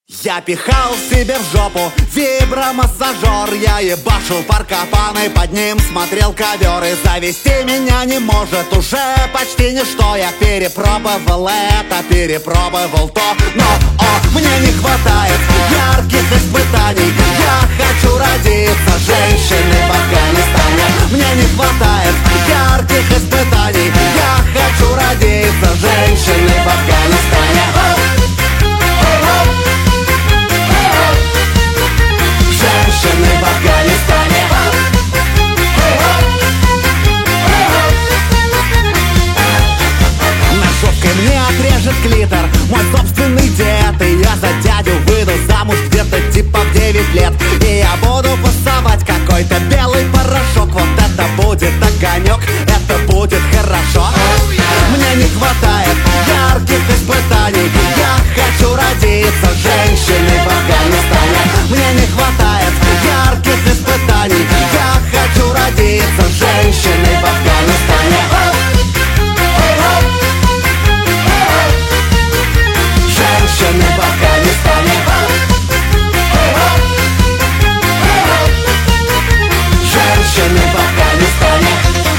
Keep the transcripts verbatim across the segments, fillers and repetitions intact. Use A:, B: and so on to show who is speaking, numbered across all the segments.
A: Я пихал себе в жопу вибромассажер, я ебашил паркопаны, под ним смотрел ковер. И завести меня не может уже почти ничто. Я перепробовал это, перепробовал то, но о, мне не хватает ярких испытаний. Я хочу родиться женщиной в Афганистане. Мне не хватает ярких испытаний. Я хочу родиться женщиной в Афганистане. Женщины в Афганистане. Ножовкой мне отрежет клитор мой собственный дед. И я за дядю выйду замуж где-то типа в девять лет. И я буду пасовать какой-то белый порошок. Вот это будет огонек, это будет хорошо. Мне не хватает ярких испытаний. Я хочу родиться женщиной в Афганистане. Мне не хватает ярких испытаний. Я хочу родиться женщиной в Афганистане. Женщины в Афганистане. Женщины в Афганистане.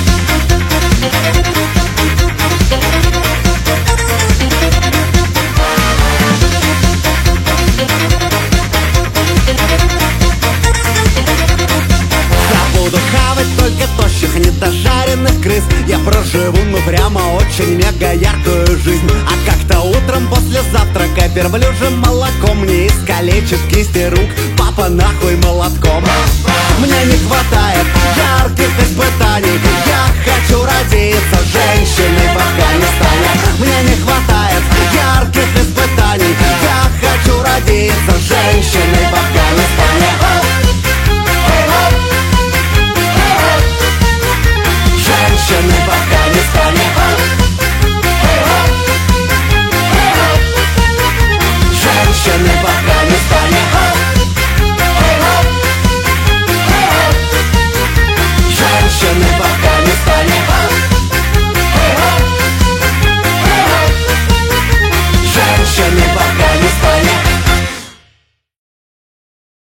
A: Буду хавать только тощих, недожаренных крыс. Я проживу, ну прямо очень мега яркую жизнь. А как-то утром после завтрака верблюжьим молоком мне искалечит кисти рук папа нахуй молотком. Мне не хватает ярких испытаний. Я хочу родиться женщиной в Афганистане. Мне не хватает ярких испытаний. Я хочу